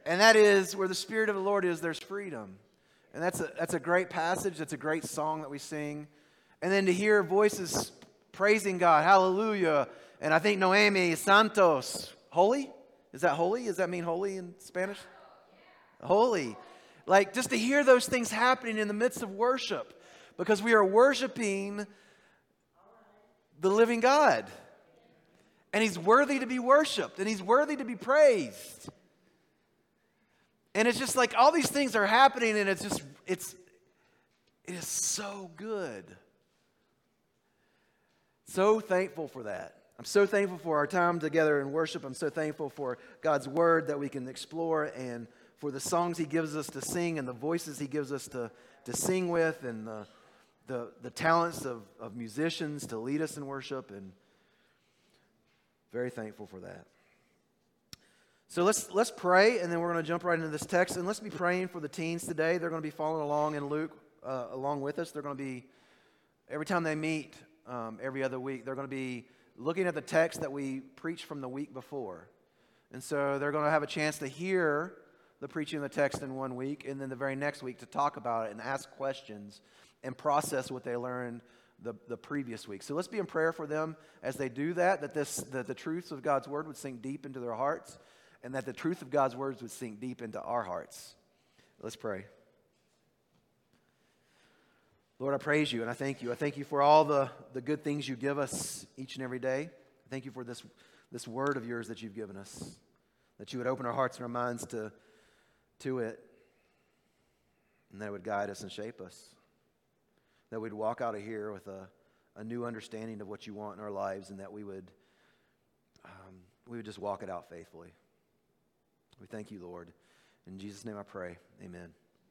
And that is, where the Spirit of the Lord is, there's freedom. And that's a great passage. That's a great song that we sing. And then to hear voices praising God, hallelujah. And I think Noemi, Santos, holy? Is that holy? Does that mean holy in Spanish? Holy. Like, just to hear those things happening in the midst of worship. Because we are worshiping the living God. And He's worthy to be worshiped. And He's worthy to be praised. And it's just like all these things are happening, and it is so good. So thankful for that. I'm so thankful for our time together in worship. I'm so thankful for God's Word that we can explore, and for the songs He gives us to sing, and the voices He gives us to sing with, and the talents of musicians to lead us in worship, and very thankful for that. So let's pray, and then we're going to jump right into this text. And let's be praying for the teens today. They're going to be following along in Luke along with us. They're going to be, every time they meet every other week, they're going to be looking at the text that we preached from the week before. And so they're going to have a chance to hear the preaching of the text in 1 week, and then the very next week to talk about it and ask questions and process what they learned the previous week. So let's be in prayer for them as they do that the truths of God's Word would sink deep into their hearts, and that the truth of God's words would sink deep into our hearts. Let's pray. Lord, I praise You and I thank You. I thank You for all the good things You give us each and every day. I thank You for this word of Yours that You've given us, that You would open our hearts and our minds to it, and that it would guide us and shape us, that we'd walk out of here with a new understanding of what You want in our lives, and that we would just walk it out faithfully. We thank You, Lord. In Jesus' name I pray. Amen.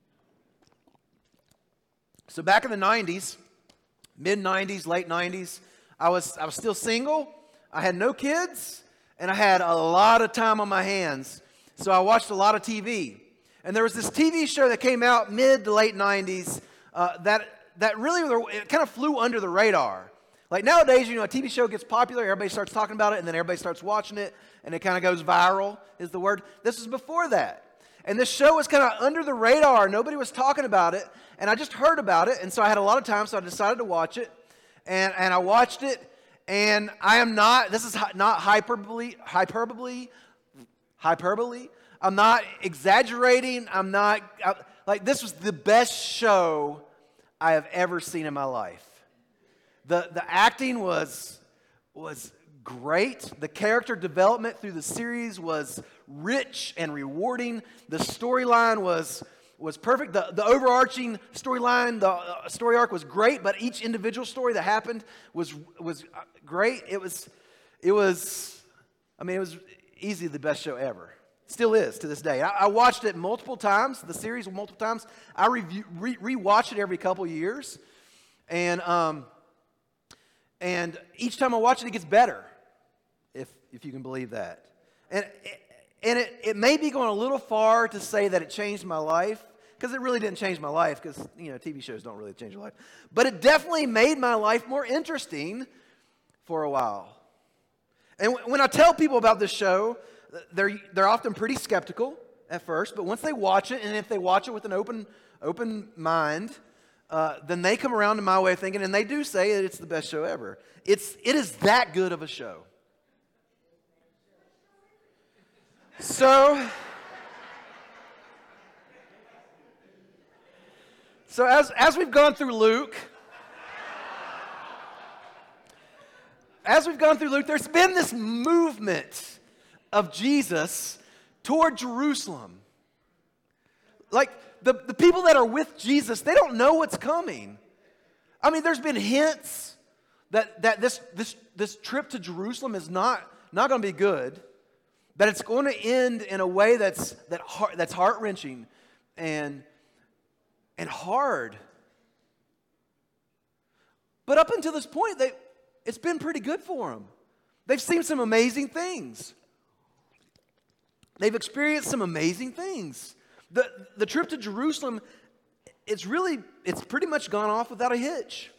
So back in the 90s, mid-90s, late 90s, I was still single. I had no kids, and I had a lot of time on my hands. So I watched a lot of TV. And there was this TV show that came out mid to late 90s that really, it kind of flew under the radar. Like nowadays, a TV show gets popular, everybody starts talking about it, and then everybody starts watching it, and it kind of goes viral, is the word. This was before that. And this show was kind of under the radar. Nobody was talking about it, and I just heard about it, and so I had a lot of time, so I decided to watch it, and I watched it, and this is not hyperbole. I'm not exaggerating. This was the best show I have ever seen in my life. The acting was great. The character development through the series was rich and rewarding. The storyline was perfect. The overarching storyline, the story arc was great, but each individual story that happened was great. It was easily the best show ever. Still is to this day. I watched it multiple times, the series multiple times. I rewatch it every couple years. And each time I watch it, it gets better, if you can believe that. And it may be going a little far to say that it changed my life, because it really didn't change my life, because TV shows don't really change your life. But it definitely made my life more interesting for a while. And when I tell people about this show, they're often pretty skeptical at first, but once they watch it, and if they watch it with an open mind, then they come around to my way of thinking, and they do say that it's the best show ever. It is that good of a show. So as we've gone through Luke, there's been this movement of Jesus toward Jerusalem. Like, the people that are with Jesus, they don't know what's coming. I mean, there's been hints that this trip to Jerusalem is not going to be good, that it's going to end in a way that's heart-wrenching and hard. But up until this point, it's been pretty good for them. They've seen some amazing things. They've experienced some amazing things. The trip to Jerusalem, it's pretty much gone off without a hitch.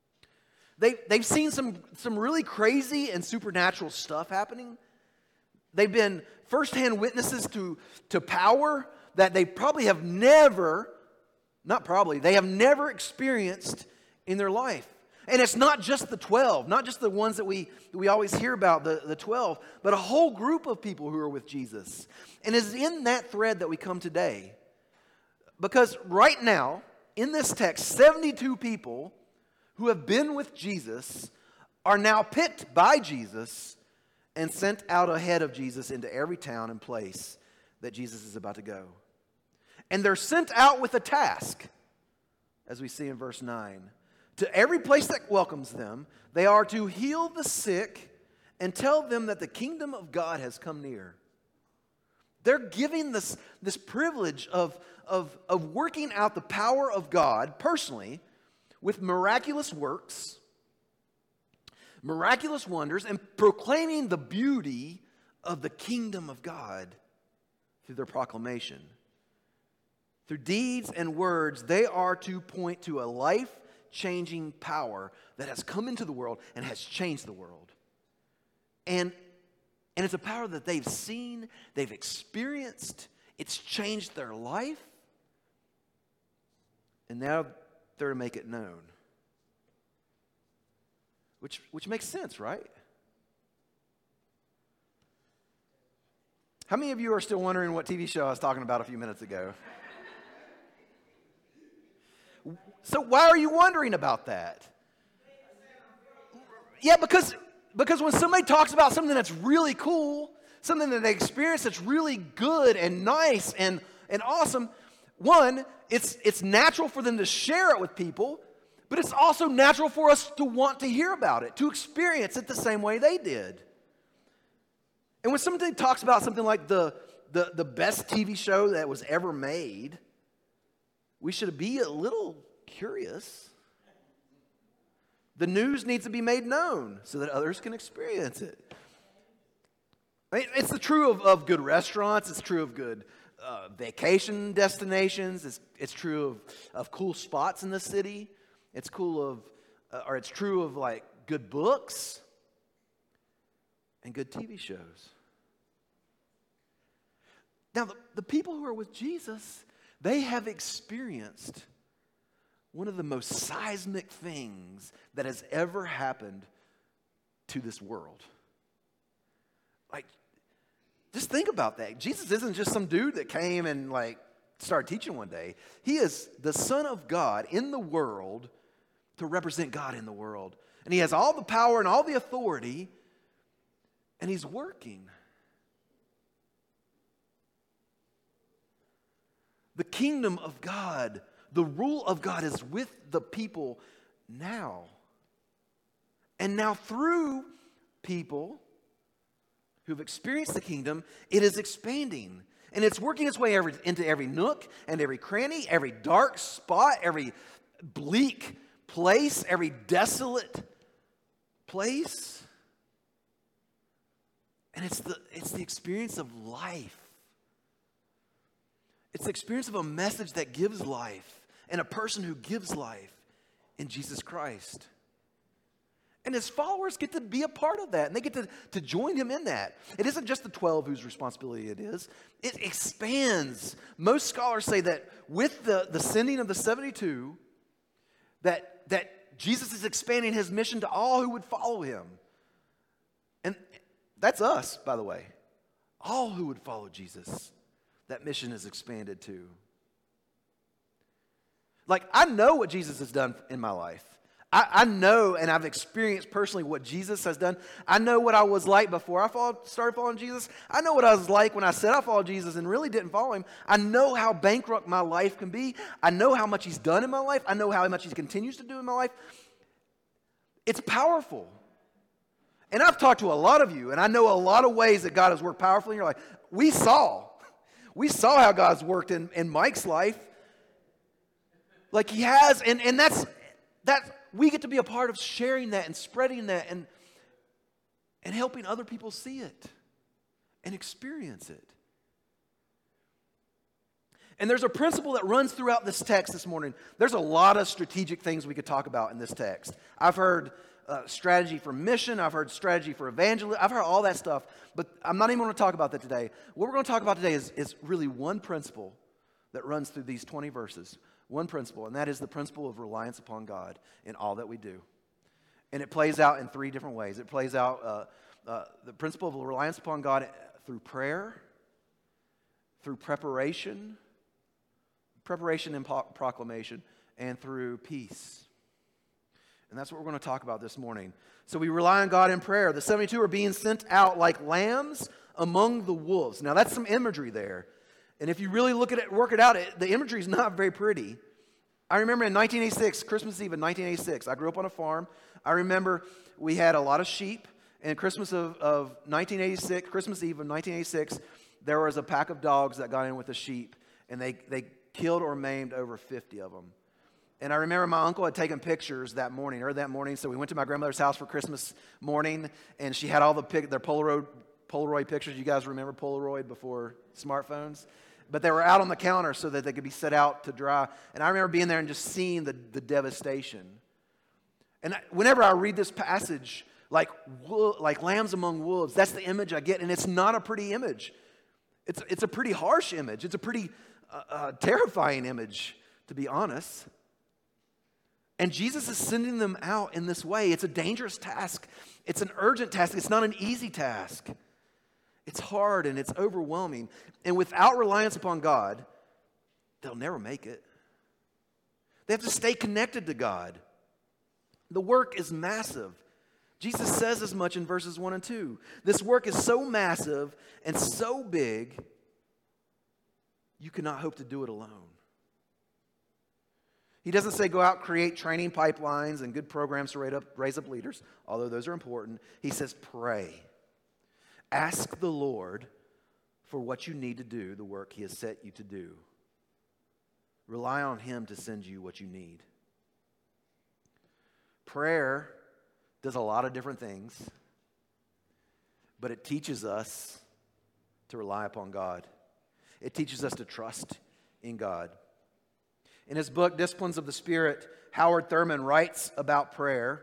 They've seen some really crazy and supernatural stuff happening. They've been firsthand witnesses to power that they probably have never, not probably, they have never experienced in their life. And it's not just the 12, not just the ones that we always hear about, the 12, but a whole group of people who are with Jesus. And it's in that thread that we come today. Because right now, in this text, 72 people who have been with Jesus are now picked by Jesus and sent out ahead of Jesus into every town and place that Jesus is about to go. And they're sent out with a task, as we see in verse 9. To every place that welcomes them, they are to heal the sick and tell them that the kingdom of God has come near. They're giving this privilege of working out the power of God personally with miraculous works, miraculous wonders, and proclaiming the beauty of the kingdom of God through their proclamation. Through deeds and words, they are to point to a life-changing power that has come into the world and has changed the world. And it's a power that they've seen, they've experienced, it's changed their life, and now they're to make it known. Which makes sense, right? How many of you are still wondering what TV show I was talking about a few minutes ago? So why are you wondering about that? Yeah, because when somebody talks about something that's really cool, something that they experience that's really good and nice and awesome, one, it's natural for them to share it with people, but it's also natural for us to want to hear about it, to experience it the same way they did. And when somebody talks about something like the best TV show that was ever made, we should be a little curious. The news needs to be made known so that others can experience it. I mean, it's true of good restaurants. It's true of good vacation destinations. It's true of cool spots in the city. It's it's true of like good books and good TV shows. Now, the people who are with Jesus, they have experienced one of the most seismic things that has ever happened to this world. Like, just think about that. Jesus isn't just some dude that came and like started teaching one day. He is the Son of God in the world to represent God in the world. And he has all the power and all the authority, and he's working. The kingdom of God, the rule of God is with the people now. And now through people who've experienced the kingdom, it is expanding. And it's working its way into every nook and every cranny, every dark spot, every bleak place, every desolate place. And it's the experience of life. It's the experience of a message that gives life and a person who gives life in Jesus Christ. And his followers get to be a part of that, and they get to join him in that. It isn't just the 12 whose responsibility it is. It expands. Most scholars say that with the sending of the 72, that Jesus is expanding his mission to all who would follow him. And that's us, by the way. All who would follow Jesus. That mission is expanded to. Like, I know what Jesus has done in my life. I know, and I've experienced personally what Jesus has done. I know what I was like before I started following Jesus. I know what I was like when I said I followed Jesus and really didn't follow him. I know how bankrupt my life can be. I know how much he's done in my life. I know how much he continues to do in my life. It's powerful. And I've talked to a lot of you, and I know a lot of ways that God has worked powerfully in your life. We saw how God's worked in Mike's life. Like he has, and that's we get to be a part of sharing that and spreading that and helping other people see it and experience it. And there's a principle that runs throughout this text this morning. There's a lot of strategic things we could talk about in this text. I've heard strategy for mission. I've heard strategy for evangelism. I've heard all that stuff. But I'm not even going to talk about that today. What we're going to talk about today is really one principle that runs through these 20 verses. One principle, and that is the principle of reliance upon God in all that we do. And it plays out in three different ways. It plays out the principle of reliance upon God through prayer, through preparation and proclamation, and through peace. And that's what we're going to talk about this morning. So we rely on God in prayer. The 72 are being sent out like lambs among the wolves. Now that's some imagery there. And if you really look at it, work it out, the imagery is not very pretty. I remember in 1986, Christmas Eve in 1986, I grew up on a farm. I remember we had a lot of sheep. And Christmas of 1986, Christmas Eve of 1986, there was a pack of dogs that got in with the sheep. And they killed or maimed over 50 of them. And I remember my uncle had taken pictures that morning, so we went to my grandmother's house for Christmas morning, and she had all their Polaroid pictures. You guys remember Polaroid before smartphones? But they were out on the counter so that they could be set out to dry. And I remember being there and just seeing the devastation. And whenever I read this passage, like lambs among wolves, that's the image I get, and it's not a pretty image. It's a pretty harsh image. It's a pretty terrifying image, to be honest. And Jesus is sending them out in this way. It's a dangerous task. It's an urgent task. It's not an easy task. It's hard and it's overwhelming. And without reliance upon God, they'll never make it. They have to stay connected to God. The work is massive. Jesus says as much in verses 1 and 2. This work is so massive and so big, you cannot hope to do it alone. He doesn't say go out, create training pipelines and good programs to raise up leaders, although those are important. He says pray. Ask the Lord for what you need to do, the work He has set you to do. Rely on Him to send you what you need. Prayer does a lot of different things, but it teaches us to rely upon God. It teaches us to trust in God. In his book, Disciplines of the Spirit, Howard Thurman writes about prayer.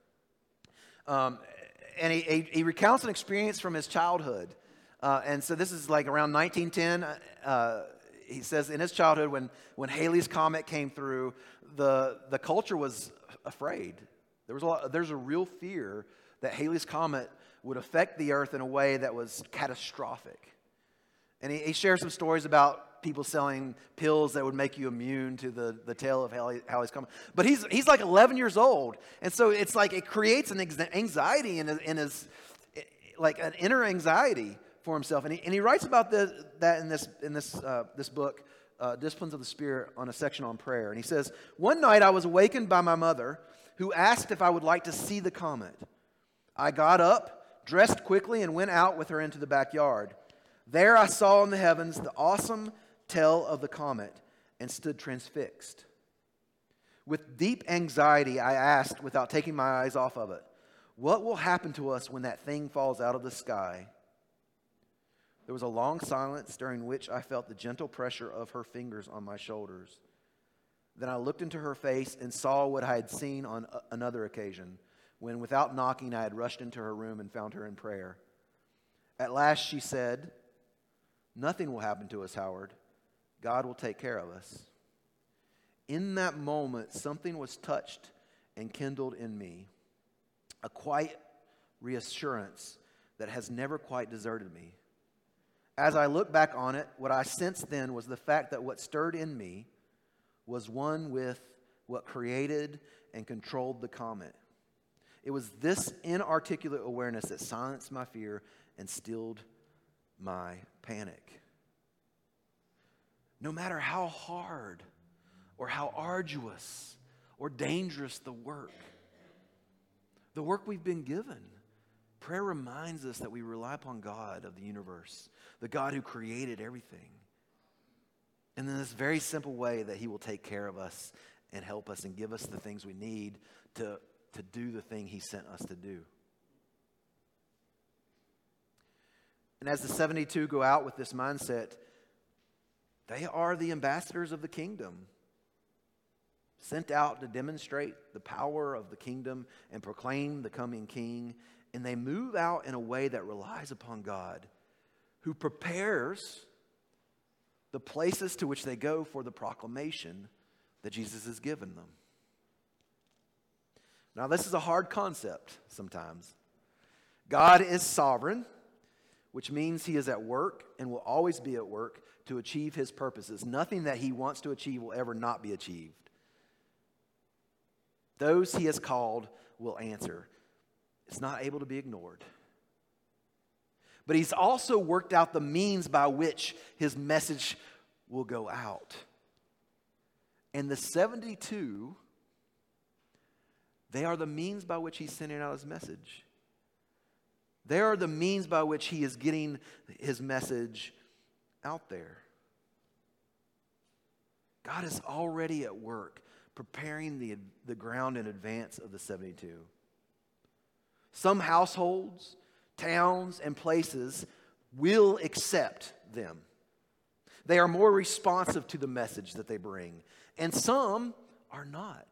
And he recounts an experience from his childhood. And so this is like around 1910. He says in his childhood, when Halley's Comet came through, the culture was afraid. There's a real fear that Halley's Comet would affect the earth in a way that was catastrophic. And he shares some stories about people selling pills that would make you immune to the tail of Halley's Comet. But he's like 11 years old. And so it's like it creates an anxiety in his like an inner anxiety for himself. And he writes about that in this book, Disciplines of the Spirit, on a section on prayer. And he says, one night I was awakened by my mother, who asked if I would like to see the comet. I got up, dressed quickly, and went out with her into the backyard. There I saw in the heavens the awesome tail of the comet and stood transfixed. With deep anxiety, I asked, without taking my eyes off of it, what will happen to us when that thing falls out of the sky? There was a long silence during which I felt the gentle pressure of her fingers on my shoulders. Then I looked into her face and saw what I had seen on another occasion, when without knocking I had rushed into her room and found her in prayer. At last she said, nothing will happen to us, Howard. God will take care of us. In that moment, something was touched and kindled in me, a quiet reassurance that has never quite deserted me. As I look back on it, what I sensed then was the fact that what stirred in me was one with what created and controlled the comet. It was this inarticulate awareness that silenced my fear and stilled my panic. No matter how hard or how arduous or dangerous the work we've been given, prayer reminds us that we rely upon God of the universe, the God who created everything. And in this very simple way that He will take care of us and help us and give us the things we need to do the thing He sent us to do. And as the 72 go out with this mindset, they are the ambassadors of the kingdom, sent out to demonstrate the power of the kingdom and proclaim the coming king. And they move out in a way that relies upon God, who prepares the places to which they go for the proclamation that Jesus has given them. Now, this is a hard concept sometimes. God is sovereign, which means he is at work and will always be at work to achieve his purposes. Nothing that he wants to achieve will ever not be achieved. Those he has called will answer. It's not able to be ignored. But he's also worked out the means by which his message will go out. And the 72, they are the means by which he's sending out his message. They are the means by which he is getting his message out there. God is already at work preparing the ground in advance of the 72. Some households, towns, and places will accept them. They are more responsive to the message that they bring. And some are not.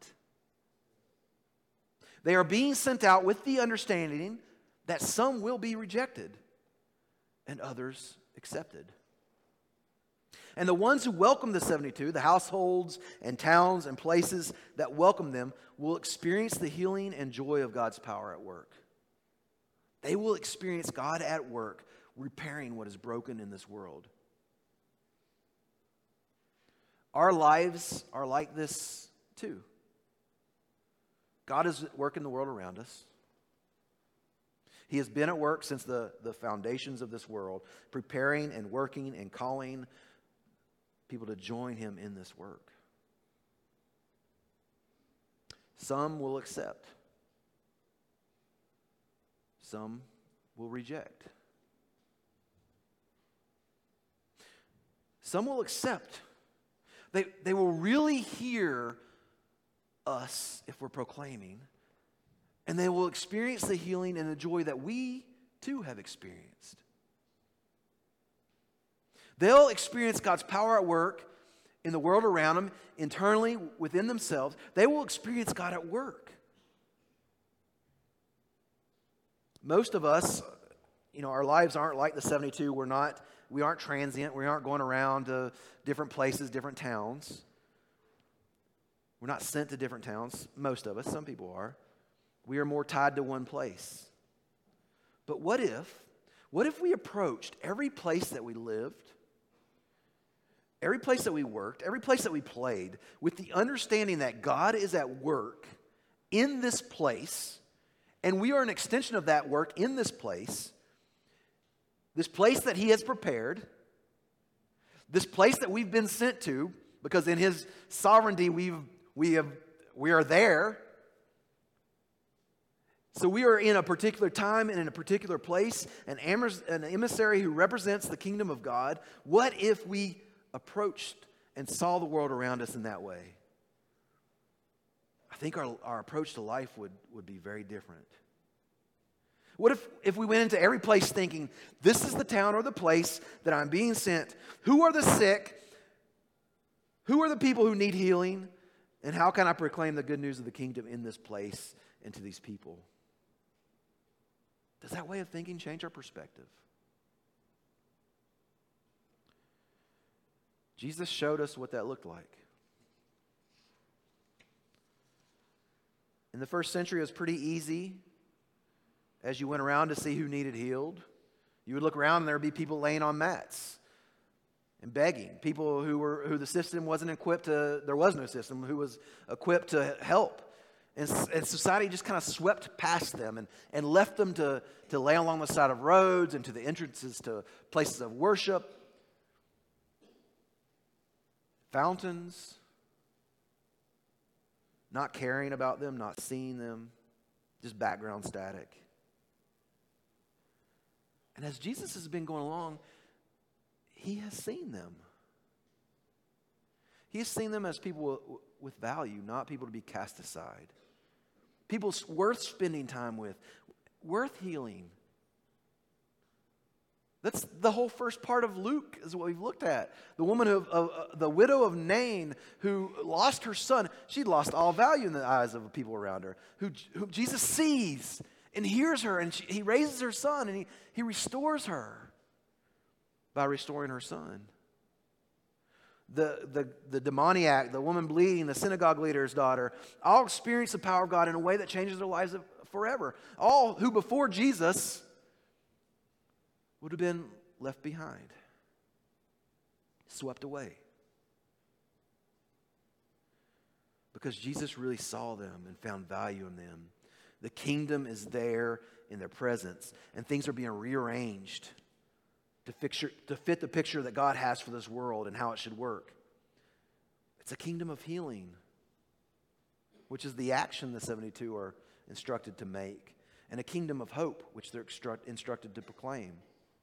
They are being sent out with the understanding that some will be rejected and others accepted. And the ones who welcome the 72, the households and towns and places that welcome them, will experience the healing and joy of God's power at work. They will experience God at work repairing what is broken in this world. Our lives are like this too. God is at work in the world around us. He has been at work since the foundations of this world, preparing and working and calling people to join him in this work. Some will accept. Some will reject. Some will accept. They will really hear us if we're proclaiming, and they will experience the healing and the joy that we too have experienced. They'll experience God's power at work in the world around them, internally within themselves. They will experience God at work. Most of us, our lives aren't like the 72. We aren't transient. We aren't going around to different places, different towns. We're not sent to different towns. Most of us, some people are. We are more tied to one place. But what if we approached every place that we lived, every place that we worked, every place that we played, with the understanding that God is at work in this place, and we are an extension of that work in this place that he has prepared, this place that we've been sent to, because in his sovereignty we are there. So we are in a particular time and in a particular place, an emissary who represents the kingdom of God. What if we approached and saw the world around us in that way? I think our approach to life would be very different. What if we went into every place thinking, this is the town or the place that I'm being sent? Who are the sick? Who are the people who need healing? And how can I proclaim the good news of the kingdom in this place and to these people? Does that way of thinking change our perspective? Jesus showed us what that looked like. In the first century, it was pretty easy. As you went around to see who needed healed, you would look around and there would be people laying on mats and begging. People who the system wasn't equipped to, there was no system, who was equipped to help. And society just kind of swept past them and left them to lay along the side of roads and to the entrances to places of worship, fountains, not caring about them, not seeing them, just background static. And as Jesus has been going along, he has seen them. He has seen them as people with value, not people to be cast aside. People worth spending time with, worth healing. That's the whole first part of Luke is what we've looked at. The woman, the widow of Nain, who lost her son. She'd lost all value in the eyes of the people around her. Who Jesus sees and hears her, and he raises her son, and he restores her by restoring her son. The demoniac, the woman bleeding, the synagogue leader's daughter, all experience the power of God in a way that changes their lives forever. All who before Jesus would have been left behind, swept away. Because Jesus really saw them and found value in them. The kingdom is there in their presence, and things are being rearranged to fit the picture that God has for this world and how it should work. It's a kingdom of healing, which is the action the 72 are instructed to make, and a kingdom of hope, which they're instructed to proclaim.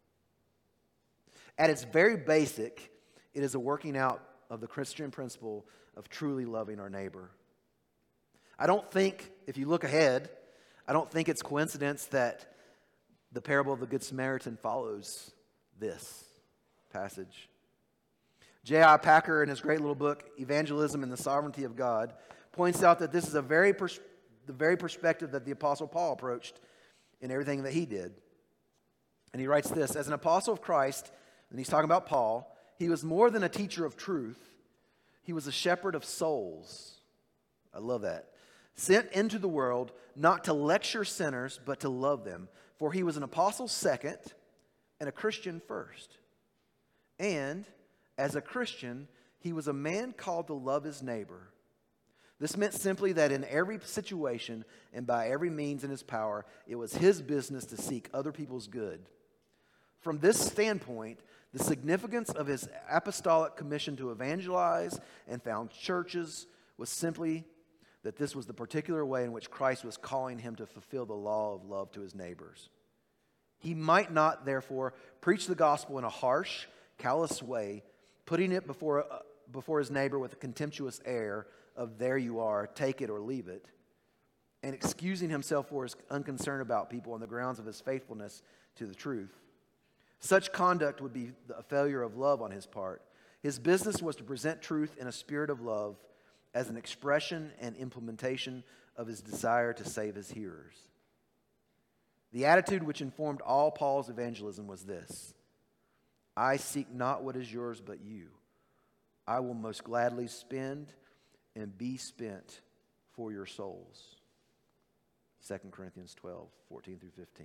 At its very basic, it is a working out of the Christian principle of truly loving our neighbor. I don't think, if you look ahead, I don't think it's coincidence that the parable of the Good Samaritan follows this passage. J.I. Packer, in his great little book, Evangelism and the Sovereignty of God, points out that this is the very perspective that the Apostle Paul approached in everything that he did. And he writes this: as an apostle of Christ, and he's talking about Paul, he was more than a teacher of truth. He was a shepherd of souls. I love that. Sent into the world not to lecture sinners, but to love them. For he was an apostle second and a Christian first. And as a Christian, he was a man called to love his neighbor. This meant simply that in every situation and by every means in his power, it was his business to seek other people's good. From this standpoint, the significance of his apostolic commission to evangelize and found churches was simply that this was the particular way in which Christ was calling him to fulfill the law of love to his neighbors. He might not, therefore, preach the gospel in a harsh, callous way, putting it before his neighbor with a contemptuous air of "there you are, take it or leave it," and excusing himself for his unconcern about people on the grounds of his faithfulness to the truth. Such conduct would be a failure of love on his part. His business was to present truth in a spirit of love as an expression and implementation of his desire to save his hearers. The attitude which informed all Paul's evangelism was this: I seek not what is yours but you. I will most gladly spend and be spent for your souls. 2 Corinthians 12, 14 through 15.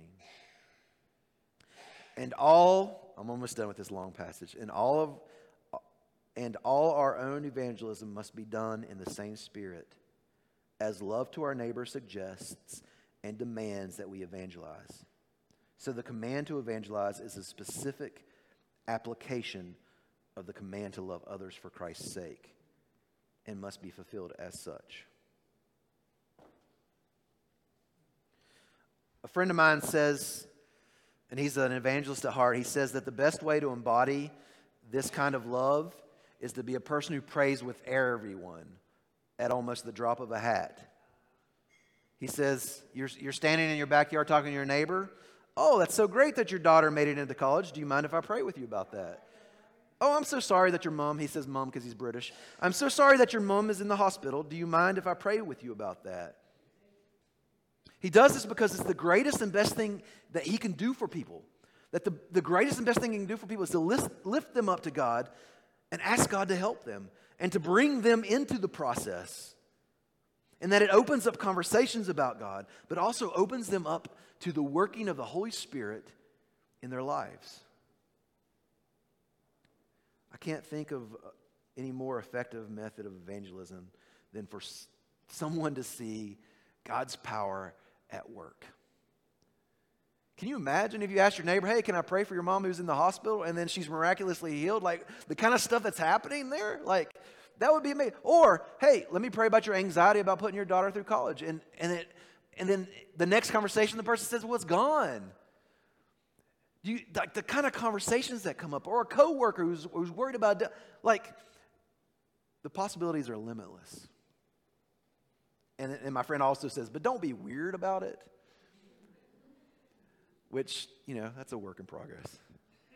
I'm almost done with this long passage. And all our own evangelism must be done in the same spirit, as love to our neighbor suggests and demands that we evangelize. So the command to evangelize is a specific application of the command to love others for Christ's sake, and must be fulfilled as such. A friend of mine says, and he's an evangelist at heart, he says that the best way to embody this kind of love is to be a person who prays with everyone at almost the drop of a hat. He says, you're standing in your backyard talking to your neighbor. Oh, that's so great that your daughter made it into college. Do you mind if I pray with you about that? Oh, I'm so sorry that your mom, he says mom because he's British. I'm so sorry that your mom is in the hospital. Do you mind if I pray with you about that? He does this because it's the greatest and best thing that he can do for people. That the greatest and best thing he can do for people is to lift them up to God and ask God to help them and to bring them into the process. And that it opens up conversations about God, but also opens them up to the working of the Holy Spirit in their lives. I can't think of any more effective method of evangelism than for someone to see God's power at work. Can you imagine if you asked your neighbor, hey, can I pray for your mom who's in the hospital, and then she's miraculously healed? Like, the kind of stuff that's happening there, like, that would be amazing. Or, hey, let me pray about your anxiety about putting your daughter through college. And then the next conversation, the person says, well, it's gone. Like the kind of conversations that come up. Or a coworker who's worried about, like, the possibilities are limitless. And my friend also says, but don't be weird about it. Which, that's a work in progress.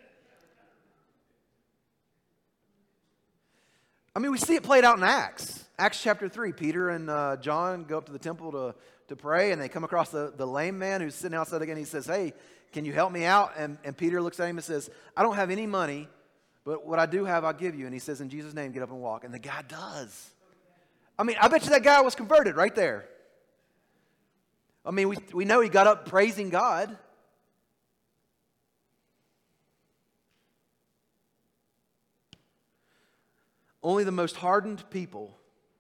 I mean, we see it played out in Acts. Acts chapter 3. Peter and John go up to the temple to pray, and they come across the lame man who's sitting outside again. He says, hey, can you help me out? And Peter looks at him and says, I don't have any money, but what I do have, I'll give you. And he says, in Jesus' name, get up and walk. And the guy does. I mean, I bet you that guy was converted right there. I mean, we know he got up praising God. Only the most hardened people,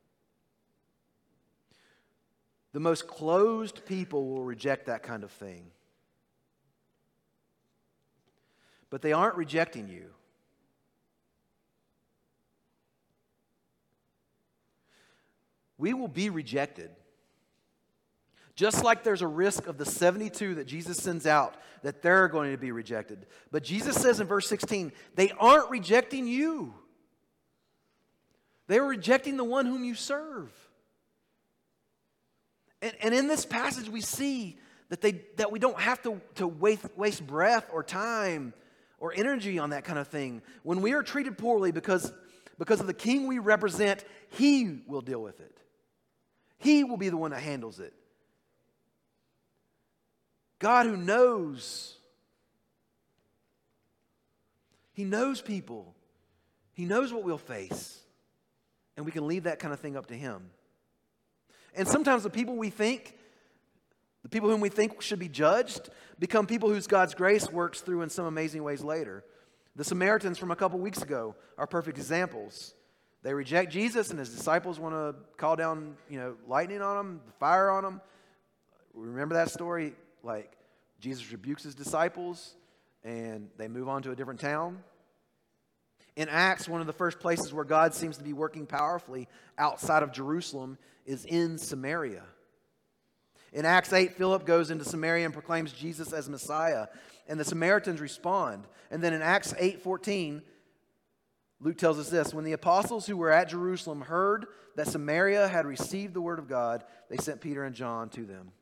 the most closed people will reject that kind of thing. But they aren't rejecting you. We will be rejected. Just like there's a risk of the 72 that Jesus sends out, that they're going to be rejected. But Jesus says in verse 16, they aren't rejecting you. They are rejecting the one whom you serve. And in this passage we see that we don't have to waste breath or time or energy on that kind of thing. When we are treated poorly because of the king we represent, he will deal with it. He will be the one that handles it. God who knows. He knows people. He knows what we'll face. And we can leave that kind of thing up to him. And sometimes the people whom we think should be judged, become people whose God's grace works through in some amazing ways later. The Samaritans from a couple weeks ago are perfect examples. They reject Jesus, and his disciples want to call down, lightning on them, fire on them. Remember that story? Like, Jesus rebukes his disciples, and they move on to a different town. In Acts, one of the first places where God seems to be working powerfully outside of Jerusalem is in Samaria. In Acts 8, Philip goes into Samaria and proclaims Jesus as Messiah, and the Samaritans respond. And then in Acts 8:14, Luke tells us this: when the apostles who were at Jerusalem heard that Samaria had received the word of God, they sent Peter and John to them.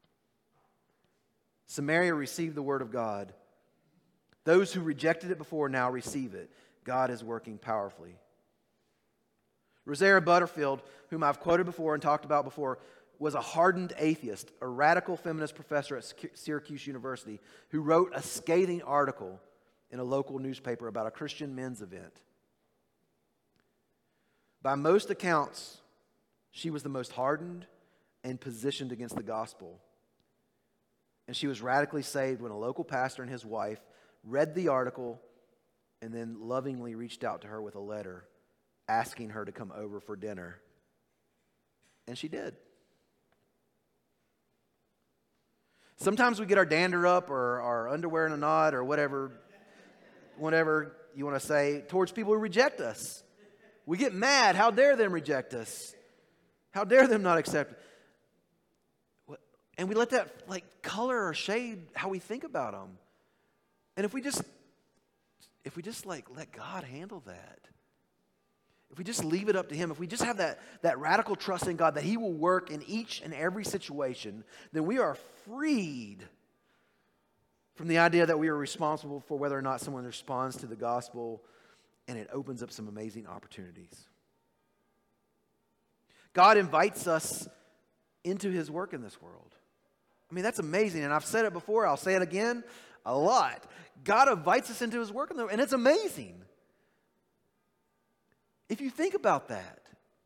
Samaria received the word of God. Those who rejected it before now receive it. God is working powerfully. Rosaria Butterfield, whom I've quoted before and talked about before, was a hardened atheist, a radical feminist professor at Syracuse University, who wrote a scathing article in a local newspaper about a Christian men's event. By most accounts, she was the most hardened and positioned against the gospel. And she was radically saved when a local pastor and his wife read the article and then lovingly reached out to her with a letter asking her to come over for dinner. And she did. Sometimes we get our dander up or our underwear in a knot or whatever you want to say towards people who reject us. We get mad. How dare them reject us? How dare them not accept it? And we let that color or shade how we think about them. And if we just let God handle that, if we just leave it up to him, if we just have that radical trust in God that he will work in each and every situation, then we are freed from the idea that we are responsible for whether or not someone responds to the gospel, and it opens up some amazing opportunities. God invites us into his work in this world. I mean, that's amazing, and I've said it before, I'll say it again a lot. God invites us into his work, and it's amazing. If you think about that,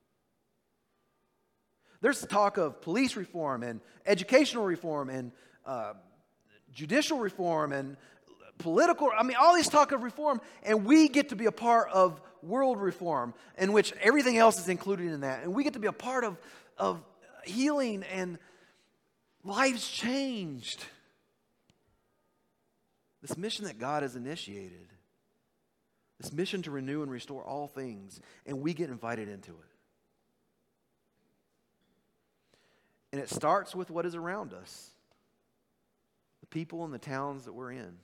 there's talk of police reform and educational reform and judicial reform and political, all these talk of reform, and we get to be a part of world reform in which everything else is included in that. And we get to be a part of healing and lives changed. This mission that God has initiated. This mission to renew and restore all things. And we get invited into it. And it starts with what is around us. The people and the towns that we're in.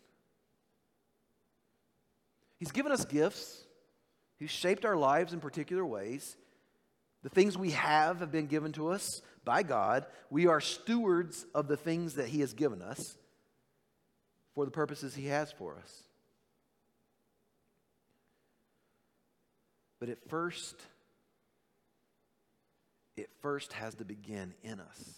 He's given us gifts. He's shaped our lives in particular ways. The things we have been given to us by God. We are stewards of the things that he has given us for the purposes he has for us. But it first first has to begin in us.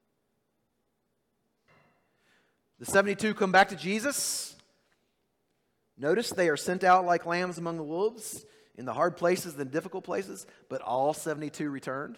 The 72 come back to Jesus. Notice they are sent out like lambs among the wolves, in the hard places and difficult places, but all 72 returned.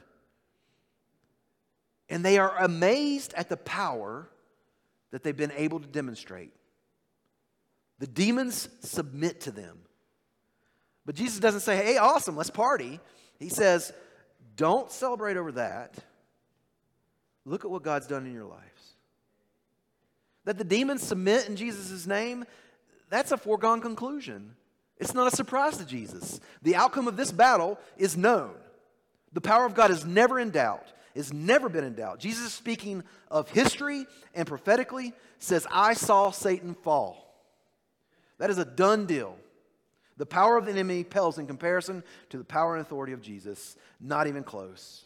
And they are amazed at the power that they've been able to demonstrate. The demons submit to them. But Jesus doesn't say, hey, awesome, let's party. He says, don't celebrate over that. Look at what God's done in your lives. That the demons submit in Jesus' name, that's a foregone conclusion. It's not a surprise to Jesus. The outcome of this battle is known. The power of God is never in doubt. It's never been in doubt. Jesus, speaking of history and prophetically, says, I saw Satan fall. That is a done deal. The power of the enemy pales in comparison to the power and authority of Jesus. Not even close.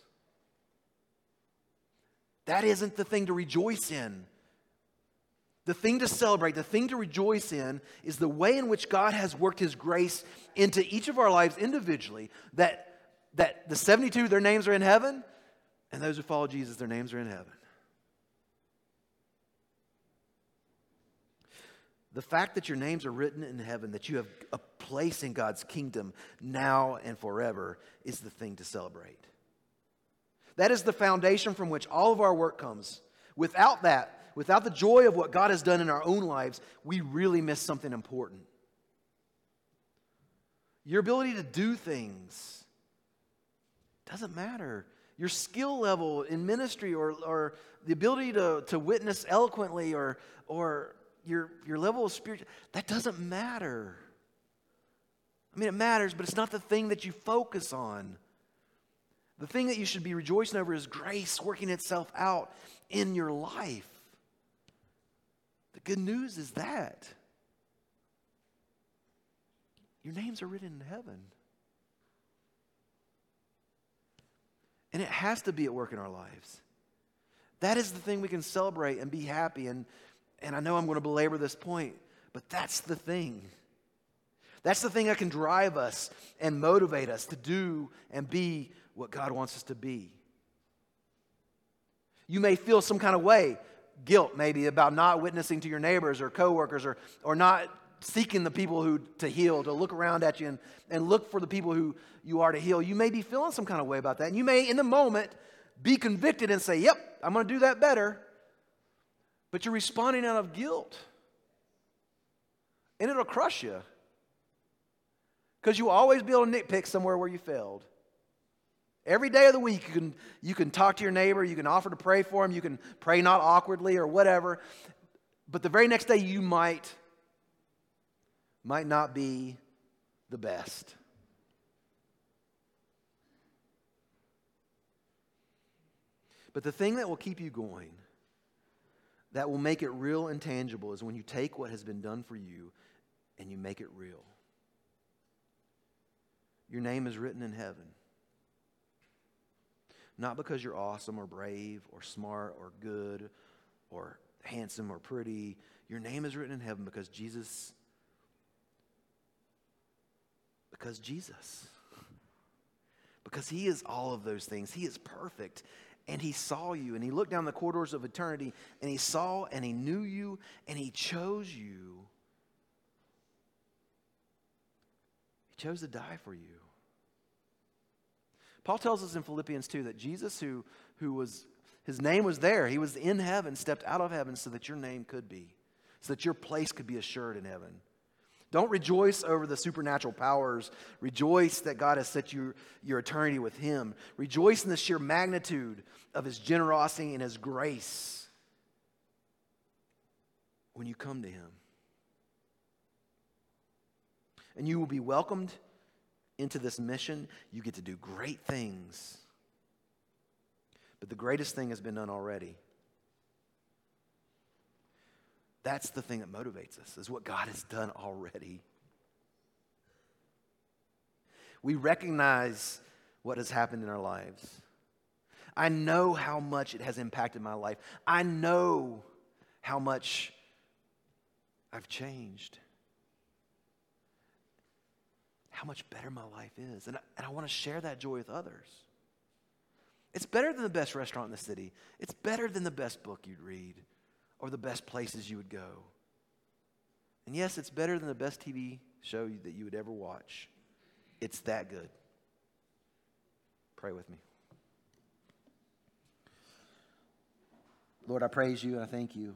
That isn't the thing to rejoice in. The thing to celebrate, the thing to rejoice in is the way in which God has worked His grace into each of our lives individually. That the 72, their names are in heaven, and those who follow Jesus, their names are in heaven. The fact that your names are written in heaven, that you have a place in God's kingdom now and forever, is the thing to celebrate. That is the foundation from which all of our work comes. Without that, without the joy of what God has done in our own lives, we really miss something important. Your ability to do things doesn't matter. Your skill level in ministry or the ability to witness eloquently or your level of spiritual, that doesn't matter. I mean, it matters, but it's not the thing that you focus on. The thing that you should be rejoicing over is grace working itself out in your life. The good news is that your names are written in heaven. And it has to be at work in our lives. That is the thing we can celebrate and be happy. And I know I'm going to belabor this point, but that's the thing. That's the thing that can drive us and motivate us to do and be what God wants us to be. You may feel some kind of way, guilt maybe, about not witnessing to your neighbors or coworkers or not seeking the people to heal, to look around at you and look for the people who you are to heal. You may be feeling some kind of way about that. And you may, in the moment, be convicted and say, yep, I'm going to do that better. But you're responding out of guilt. And it'll crush you. Because you'll always be able to nitpick somewhere where you failed. Every day of the week, you can talk to your neighbor, you can offer to pray for him, you can pray not awkwardly or whatever. But the very next day, you might not be the best. But the thing that will keep you going, that will make it real and tangible, is when you take what has been done for you and you make it real. Your name is written in heaven. Not because you're awesome or brave or smart or good or handsome or pretty. Your name is written in heaven because Jesus. Because He is all of those things. He is perfect. And He saw you, and He looked down the corridors of eternity, and He saw and He knew you, and He chose you. He chose to die for you. Paul tells us in Philippians 2 that Jesus, who was, His name was there, He was in heaven, stepped out of heaven so that your name could be, so that your place could be assured in heaven. Don't rejoice over the supernatural powers. Rejoice that God has set your eternity with Him. Rejoice in the sheer magnitude of His generosity and His grace when you come to Him. And you will be welcomed into this mission. You get to do great things. But the greatest thing has been done already. That's the thing that motivates us, is what God has done already. We recognize what has happened in our lives. I know how much it has impacted my life. I know how much I've changed. How much better my life is. And I want to share that joy with others. It's better than the best restaurant in the city. It's better than the best book you'd read or the best places you would go. And yes, it's better than the best TV show that you would ever watch. It's that good. Pray with me. Lord, I praise you and I thank you.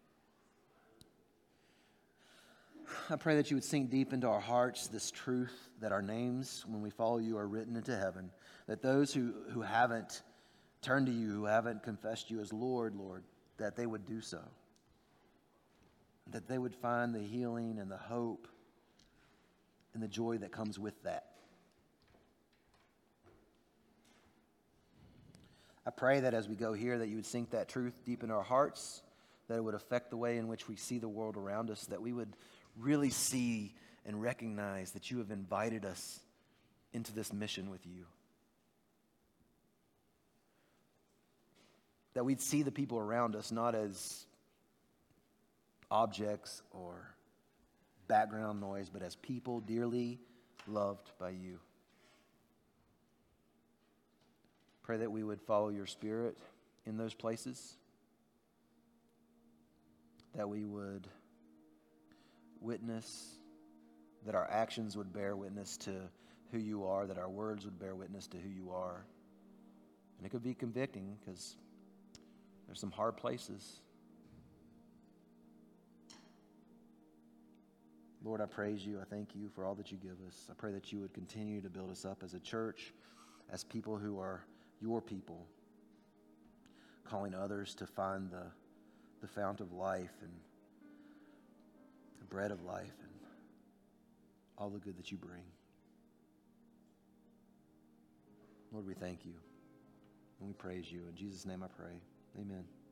I pray that you would sink deep into our hearts this truth that our names, when we follow you, are written into heaven. That those who haven't turned to you, who haven't confessed you as Lord, that they would do so. That they would find the healing and the hope and the joy that comes with that. I pray that as we go here, that you would sink that truth deep in our hearts, that it would affect the way in which we see the world around us, that we would really see and recognize that you have invited us into this mission with you. That we'd see the people around us not as objects or background noise, but as people dearly loved by you. Pray that we would follow your Spirit in those places, that we would witness, that our actions would bear witness to who you are, that our words would bear witness to who you are. And it could be convicting because there's some hard places. Lord, I praise you. I thank you for all that you give us. I pray that you would continue to build us up as a church, as people who are your people, calling others to find the fount of life and the bread of life and all the good that you bring. Lord, we thank you and we praise you. In Jesus' name I pray. Amen.